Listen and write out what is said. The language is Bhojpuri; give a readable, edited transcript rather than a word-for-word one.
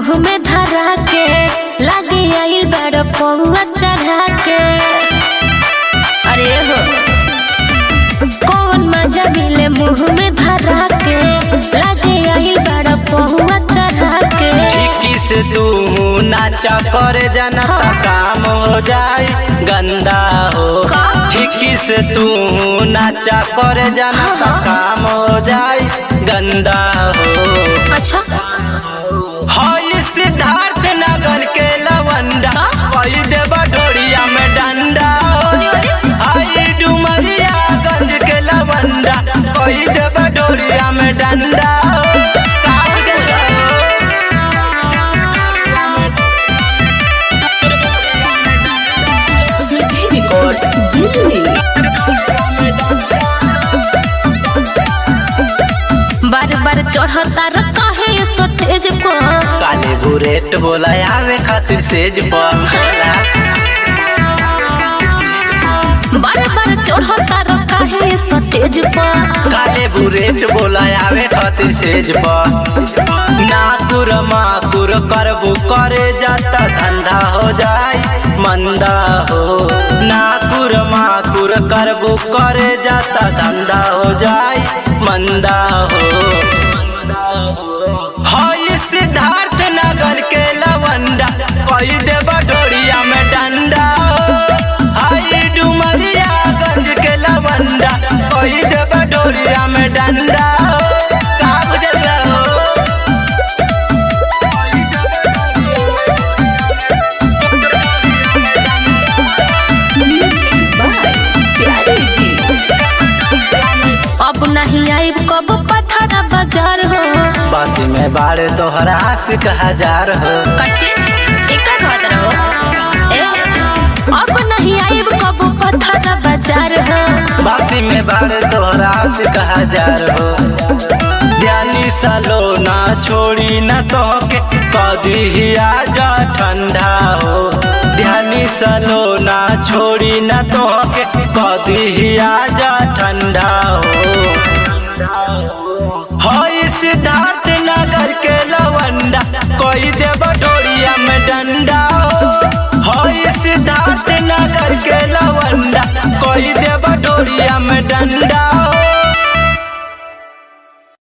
मुँह में धरा के लागे आइल बड़ पौआ चढ़ा के। अरे हो कौन मजा मिले मुँह में धरा के लागे आइल बड़ पौआ चढ़ा के। ठीक से तू नाचा कर जाना ता काम हो जाए गंदा हो। ठीक से तू नाचा कर जाना ता काम हो जाए गंदा हो। अच्छा हाय सिद्धार्थ नगर के लवंडा कोई देवा ढोरिया में डंडा हो। हाय डुमरिया गंज के लवंडा कोई देवा ढोरिया में डंडा हो। बार बार चढ़ता रहे स्टेज पर काले बुरेट बोला आवे खातिर सेज पर। बार बार चढ़ता रहे स्टेज पर काले बुरेट बोला आवे खातिर सेज पर। नाकुर माकुर करबू करे जाता धंधा हो जाए मंदा हो। नाकुर माकुर करबू करे जाता धंधा हो जाए मंदा हो। हाय सिद्धार्थ नगर के लवंडा कोई देवा ढोरिया में डंडा हो। हाय डुमरिया गंज के लवंडा कोई देवा ढोरिया में डंडा हो। अब नहीं आई कब पथरा बाजार हो। बासी में बाड़े तोहरा आशिक हजार हो। कच्चे एका कहत रहो ए अब नहीं आई कब पथरा बाजार हो। बासी में बाड़े तोहरा आशिक हजार हो। ध्यानी सालो ना छोड़ी ना तो के कदी ही आजा ठंडा हो। ध्यानी सालो ना छोड़ी ना तो के कदी ही आजा ठंडा हो। हाय सिद्धार्थ नगर के लवंडा कोई देवा ढोरिया में डंडा हो। हाय सिद्धार्थ नगर के लवंडा कोई देवा ढोरिया में डंडा हो।